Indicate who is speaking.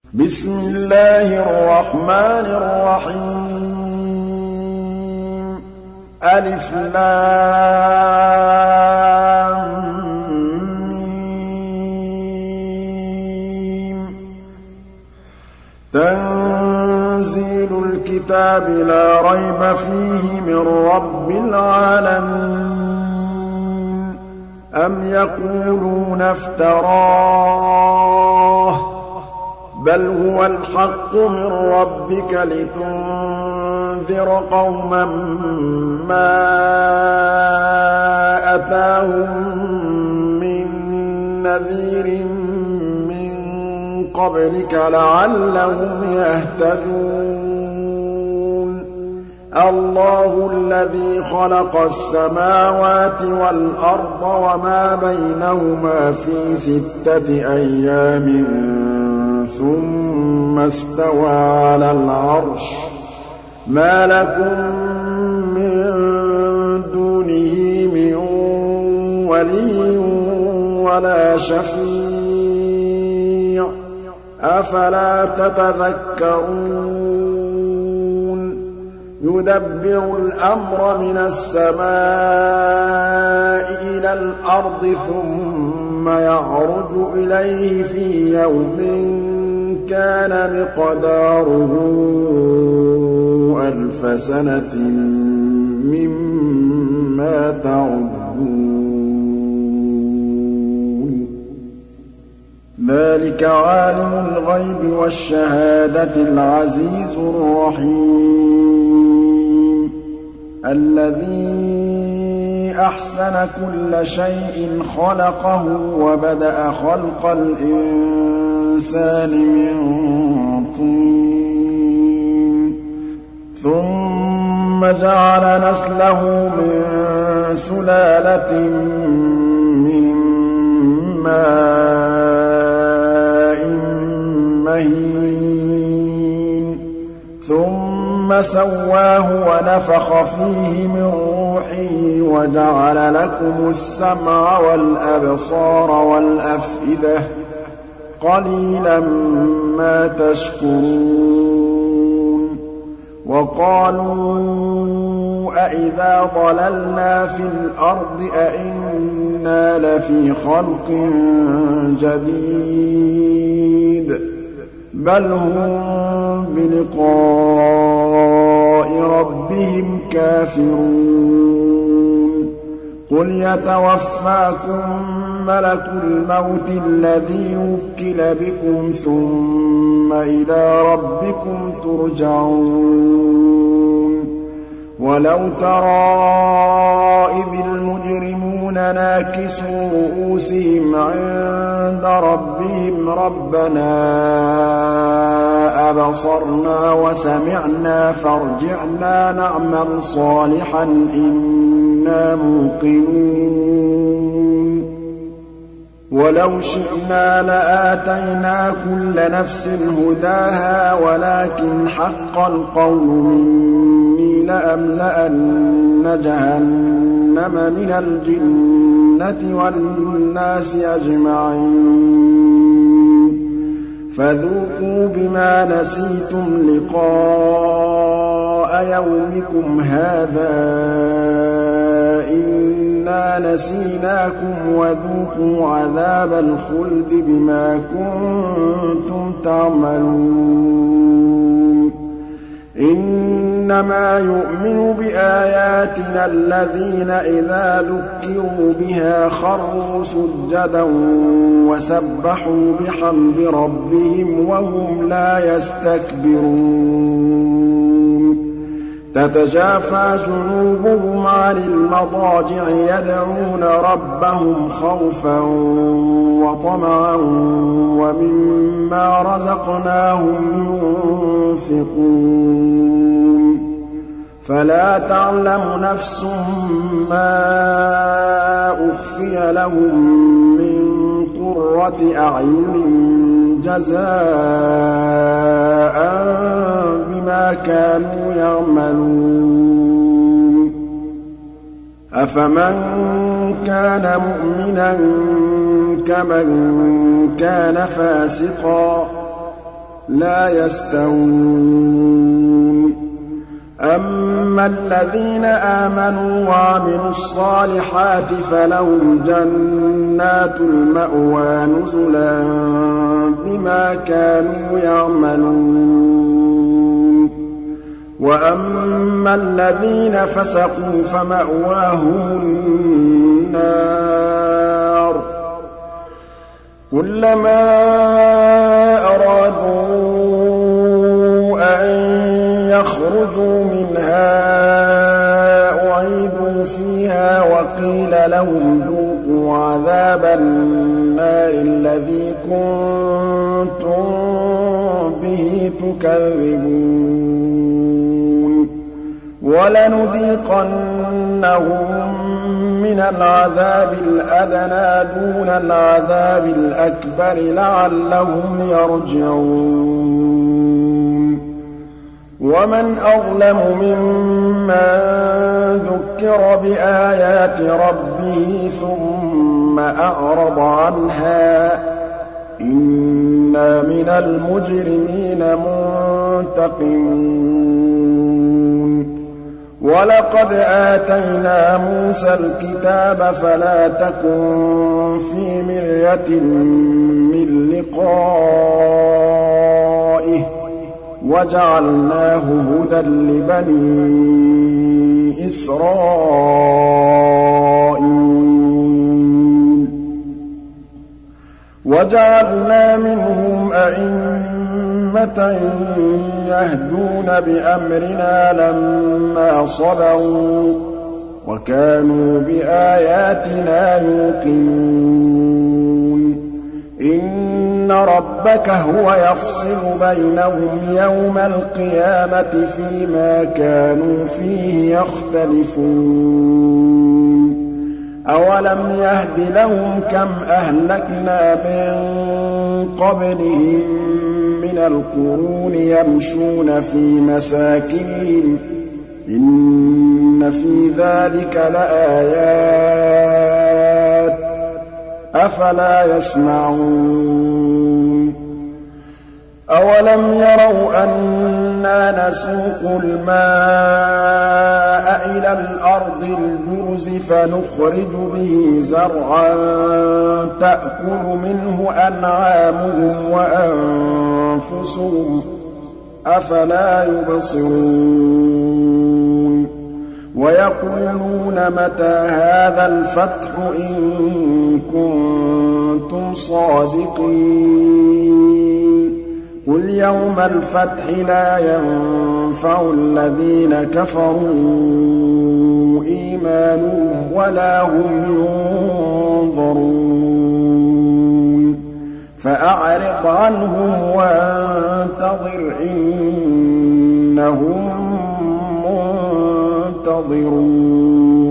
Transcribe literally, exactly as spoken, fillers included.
Speaker 1: بسم الله الرحمن الرحيم ألف لام ميم تنزيل الكتاب لا ريب فيه من رب العالمين أم يقولون افتراه بل هو الحق من ربك لتنذر قوما ما أتاهم من نذير من قبلك لعلهم يهتدون الله الذي خلق السماوات والأرض وما بينهما في ستة أيام ثم استوى على العرش ما لكم من دونه من ولي ولا شفيع أفلا تتذكرون يدبر الأمر من السماء إلى الأرض ثم يعرج إليه في يوم كان مقداره ألف سنة مما تعدون ذلك عالم الغيب والشهادة العزيز الرحيم الذي أحسن كل شيء خلقه وبدأ خلق الإنسان من طين ثم جعل نسله من سلالة من ماء مهين ثم سواه ونفخ فيه من روحه وجعل لكم السمع والأبصار والأفئدة قليلا ما تشكرون وقالوا أإذا ضللنا في الأرض أإنا لفي خلق جديد بل هم بلقاء ربهم كافرون قل يتوفاكم ملك الموت الذي وكل بكم ثم إلى ربكم ترجعون ولو ترى إذ المجرمون ناكسوا رؤوسهم عند ربهم ربنا أبصرنا وسمعنا فارجعنا نعمل صالحا إنا موقنون ولو شئنا لآتينا كل نفس هداها ولكن حق القول مني لأملأن جهنم من الجنة والناس أجمعين فذوقوا بما نسيتم لقاء يومكم هذا إنا نسيناكم وذوقوا عذاب الخلد بما كنتم تعملون إنما يؤمن بآياتنا الذين إذا ذكروا بها خروا سجدا وسبحوا بحمد ربهم وهم لا يستكبرون تتجافى جنوبهم عن المضاجع يدعون ربهم خوفا وطمعا ومما رزقناهم ينفقون فلا تعلم نفس ما أخفي لهم من قرة أعين جزاء بما كانوا يعملون أفمن كان مؤمنا كمن كان فاسقا لَا يَسْتَوُونَ أَمَّا الَّذِينَ آمَنُوا وَعَمِلُوا الصَّالِحَاتِ فَلَهُمْ جَنَّاتُ الْمَأْوَىٰ نُزُلًا بِمَا كَانُوا يَعْمَلُونَ وَأَمَّا الَّذِينَ فَسَقُوا فَمَأْوَاهُمُ النَّارُ كُلَّمَا أَرَادُوا أَن يَخْرُجُوا مِنْهَا أُعِيدُوا فِيهَا وَقِيلَ لَهُمْ ذُوقُوا عَذَابَ النَّارِ الَّذِي كُنتُم بِهِ تُكَذِّبُونَ وَلَنُذِيقَنَّهُم مِّنَ الْعَذَابِ الْأَدْنَىٰ دُونَ الْعَذَابِ الْأَكْبَرِ لَعَلَّهُمْ يَرْجِعُونَ وَمَنْ أَظْلَمُ مِمَّن ذُكِّرَ بِآيَاتِ رَبِّهِ ثُمَّ أَعْرَضَ عَنْهَا ۚ إِنَّا مِنَ الْمُجْرِمِينَ مُنتَقِمُونَ وَلَقَدْ آتَيْنَا مُوسَى الْكِتَابَ فَلَا تَكُن فِي مِرْيَةٍ مِّن لِّقَائِهِ وَجَعَلْنَاهُ هُدًى لِّبَنِي إِسْرَائِيلَ وَجَعَلْنَا مِنْهُمْ أَئِمَّةً يَهْدُونَ بِأَمْرِنَا لَمَّا صَبَرُوا وَكَانُوا بِآيَاتِنَا يُوقِنُونَ إِنَّ رَبَّكَ هُوَ يَفْصِلُ بَيْنَهُمْ يَوْمَ الْقِيَامَةِ فِيمَا كَانُوا فِيهِ يَخْتَلِفُونَ أَوَلَمْ يَهْدِ لَهُمْ كَمْ أَهْلَكْنَا مِن قَبْلِهِم مِّنَ الْقُرُونِ يَمْشُونَ فِي مَسَاكِنِهِمْ ۗ إِنَّ فِي ذَٰلِكَ لَآيَاتٍ ۖ أَفَلَا يَسْمَعُونَ أَوَلَمْ يَرَوْا أَنَّا نَسُوقُ الْمَاءَ إِلَى الْأَرْضِ الْجُرُزِ فَنُخْرِجُ بِهِ زَرْعًا تَأْكُلُ مِنْهُ أَنْعَامُهُمْ وَأَنفُسُهُمْ ۖ أَفَلَا يُبْصِرُونَ وَيَقُولُونَ مَتَىٰ هَٰذَا الْفَتْحُ إِن كُنتُمْ صَادِقِينَ قُلْ يَوْمَ الْفَتْحِ لَا يَنفَعُ الَّذِينَ كَفَرُوا إِيمَانُهُمْ وَلَا هُمْ يُنظَرُونَ فَأَعْرِضْ عَنْهُمْ وَانتَظِرْ إِنَّهُم مُّنتَظِرُونَ